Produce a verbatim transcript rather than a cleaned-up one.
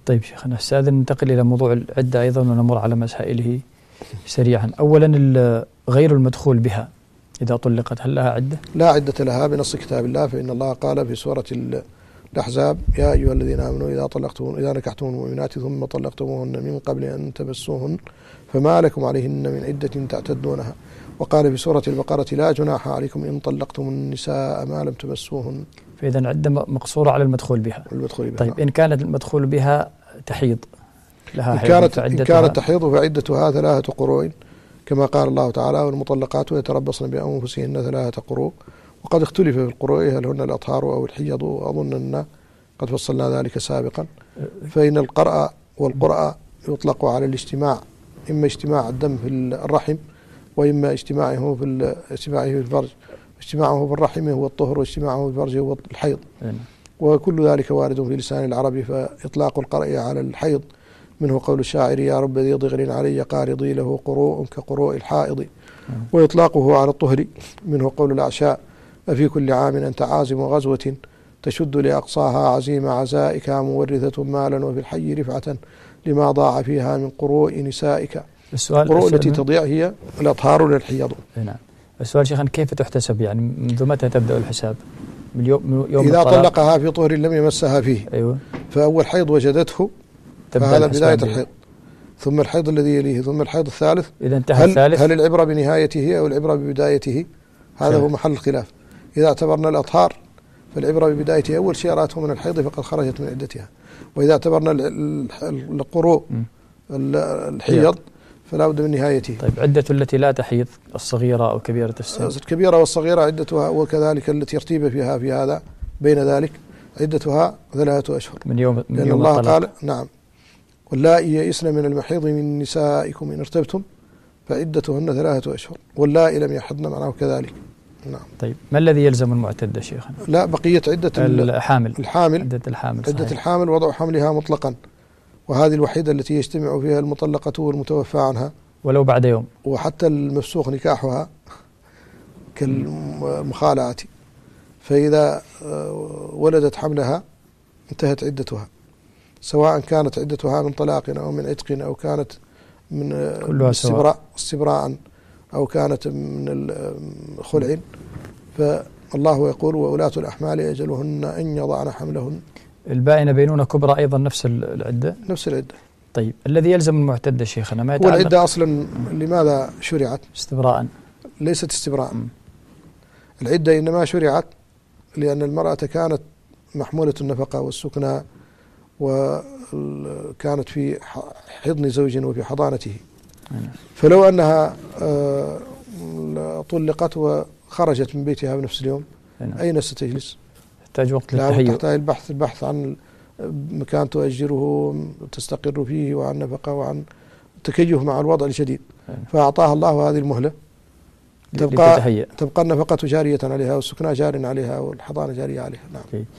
طيب شيخنا، استاذن ننتقل إلى موضوع العدة أيضا ونمر على مسائله سريعا. أولا غير المدخول بها إذا طلقت هل لها عدة؟ لا عدة لها بنص كتاب الله، فإن الله قال في سورة الأحزاب: يا أيها الذين آمنوا إذا طلقتم إذا نكحتم المؤمنات ثم طلقتموهن من قبل أن تمسوهن فما لكم عليهن من عدة تعتدونها. وقال في سورة البقرة: لا جناح عليكم إن طلقتم النساء ما لم تمسوهن. فإذا عدة مقصورة على المدخول بها. المدخول بها. طيب إن كانت المدخول بها تحيض لها إن كانت, إن كانت تحيض فعدتها ثلاثة قروء، كما قال الله تعالى: والمطلقات يتربصن بأنفسهن ثلاثة قروء. وقد اختلف في القروء هل هن الأطهار أو الحيض، وأظن أن قد فصلنا ذلك سابقا. فإن القرأ والقرأ يطلق على الاجتماع، إما اجتماع الدم في الرحم وإما اجتماعه في اجتماعه في الفرج. اجتماعه في الرحم هو الطهر، واجتماعه في الفرج هو الحيض. وكل ذلك وارد في لسان العربي. فإطلاق القرأ على الحيض منه قول الشاعر: يا رب ذي ضغر علي قارضي له قروء كقروء الحائض. وإطلاقه على الطهر منه قول الأعشاء: أفي كل عام أنت عازم غزوة تشد لأقصاها عزيم عزائك مورثة مالا وفي الحي رفعة لما ضاع فيها من قروء نسائك. القروء التي تضيع هي الأطهار للحيض. نعم. السؤال شيخا: كيف تحتسب؟ يعني منذ متى تبدأ الحساب؟ من يوم, من يوم إذا طلقها في طهر لم يمسها فيه. أيوة. فأول حيض وجدته فهذا بداية الحيض، ثم الحيض الذي يليه، ثم الحيض الثالث. إذا انتهى هل, الثالث هل العبرة بنهايته أو العبرة ببدايته؟ هذا هو محل الخلاف. إذا اعتبرنا الأطهار فالعبرة ببدايته، أول شيء رأته من الحيض فقد خرجت من عدتها. وإذا اعتبرنا القروء الحيض فلا بد من نهايته. طيب عدة التي لا تحيض، الصغيرة أو كبيرة السن؟ الكبيرة والصغيرة عدتها، وكذلك التي ارتيب فيها في هذا بين ذلك عدتها ثلاثة أشهر من يوم من لأن يوم الله الطلاق. قال: نعم، واللائي يئسن من المحيض من نسائكم إن ارتبتم فعدتهن ثلاثة أشهر واللائي لم يحضن معناه كذلك. نعم. طيب ما الذي يلزم المعتدة شيخنا؟ لا، بقية عدة الحامل. الحامل عدة الحامل عدة الحامل وضع حملها مطلقا، وهذه الوحيدة التي يجتمع فيها المطلقة والمتوفى عنها ولو بعد يوم، وحتى المفسوخ نكاحها كالمخالعة. فإذا ولدت حملها انتهت عدتها، سواء كانت عدتها من طلاق أو من عتق أو كانت من استبراء استبراء أو كانت من خلع. فالله يقول: وأولاة الأحمال أجلهن أن يضعن حملهن. البائنة بينونة كبرى أيضا نفس العدة؟ نفس العدة. طيب الذي يلزم المعتدة شيخنا ما يتعلق؟ والعدة أصلا لماذا شرعت؟ استبراء. ليست استبراء. م. العدة إنما شرعت لأن المرأة كانت محمولة النفقة والسكنى، وكانت في حضن زوج وفي حضانته. فلو أنها طلقت وخرجت من بيتها بنفس اليوم أين ستجلس؟ تحتاج وقت للتهيؤ. تحتاج البحث البحث عن مكان تؤجره تستقر فيه، وعن نفقة، وعن تكيف مع الوضع الشديد. فأعطاها الله هذه المهلة، تبقى, تبقى النفقة جارية عليها والسكنى جار عليها والحضانة جارية عليها. نعم.